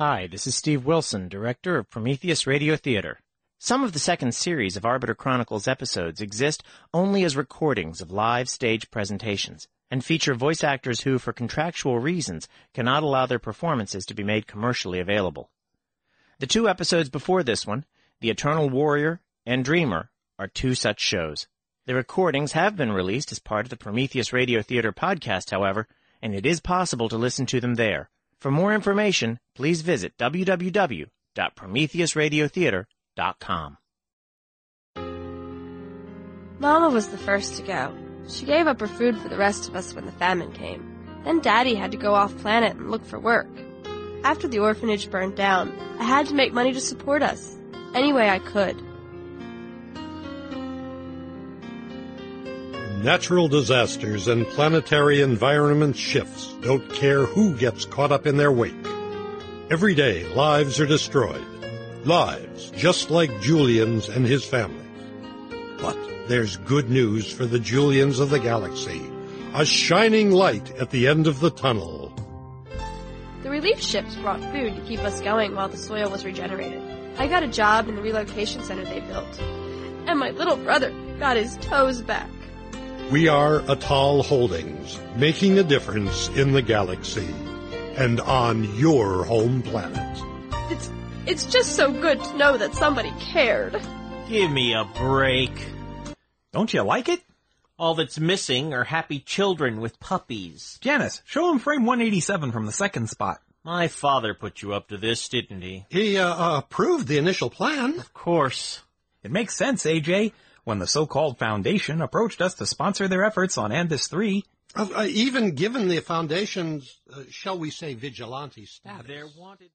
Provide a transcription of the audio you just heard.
Hi, this is Steve Wilson, director of Prometheus Radio Theater. Some of the second series of Arbiter Chronicles episodes exist only as recordings of live stage presentations and feature voice actors who, for contractual reasons, cannot allow their performances to be made commercially available. The two episodes before this one, The Eternal Warrior and Dreamer, are two such shows. The recordings have been released as part of the Prometheus Radio Theater podcast, however, and it is possible to listen to them there. For more information, please visit www.prometheusradiotheater.com. Mama was the first to go. She gave up her food for the rest of us when the famine came. Then Daddy had to go off-planet and look for work. After the orphanage burned down, I had to make money to support us, any way I could. Natural disasters and planetary environment shifts don't care who gets caught up in their wake. Every day, lives are destroyed. Lives just like Julian's and his family. But there's good news for the Julians of the galaxy. A shining light at the end of the tunnel. The relief ships brought food to keep us going while the soil was regenerated. I got a job in the relocation center they built. And my little brother got his toes back. We are Atal Holdings, making a difference in the galaxy and on your home planet. It's just so good to know that somebody cared. Give me a break. Don't you like it? All that's missing are happy children with puppies. Janice, show him frame 187 from the second spot. My father put you up to this, didn't he? He approved the initial plan. Of course. It makes sense, AJ. When the so-called Foundation approached us to sponsor their efforts on Andis 3. Even given the Foundation's, shall we say, vigilante status. They're wanted...